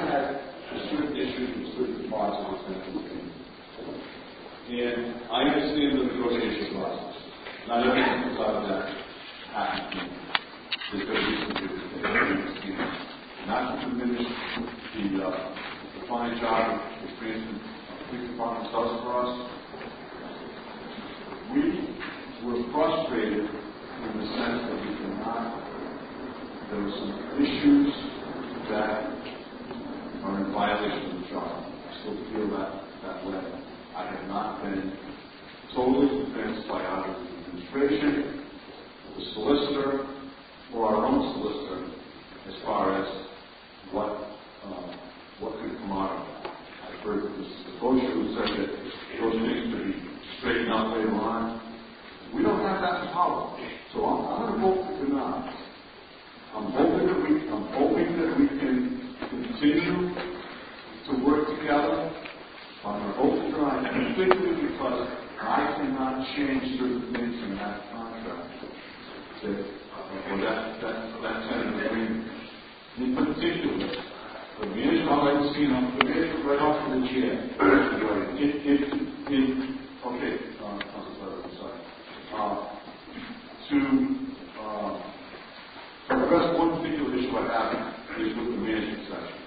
had certain issues with certain parts of the central team. And I understand the negotiation process. Not everything comes out of that happy. There's going to be some different things. Not to diminish the fine job the police department does for us. We were frustrated in the sense that we could not. There were some issues that are in violation of the charter. I still feel that way. I have not been totally convinced by either the administration, the solicitor, or our own solicitor as far as what could come out of that. I've heard Mr. Bosher who said that those things could be straightened out later on. We don't have that power. So I'm going to vote for not. I'm hoping that we can continue to work together on the vote tonight, particularly because I cannot change certain things in that contract or that tentative agreement. In particular, the manager, I'd like to see the manager right off to the chair. To address one particular issue I have is with the management section.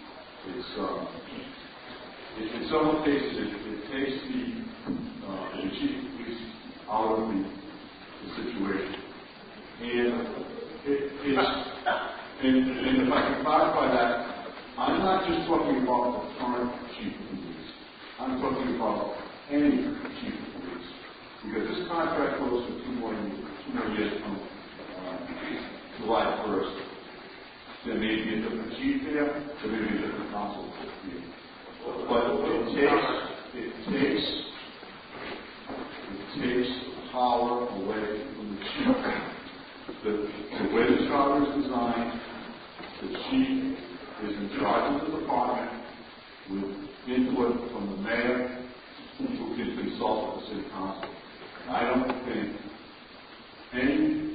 In several cases, it takes the chief of police out of the situation. And if I can clarify that, I'm not just talking about the current chief of police. I'm talking about any chief of police. Because this contract goes for 2 more years from July 1st. There may be a different chief there may be a different council here. But it takes power away from the chief. The way the charter is designed, the chief is in charge of the department with input from the mayor who can consult with the city council. I don't think any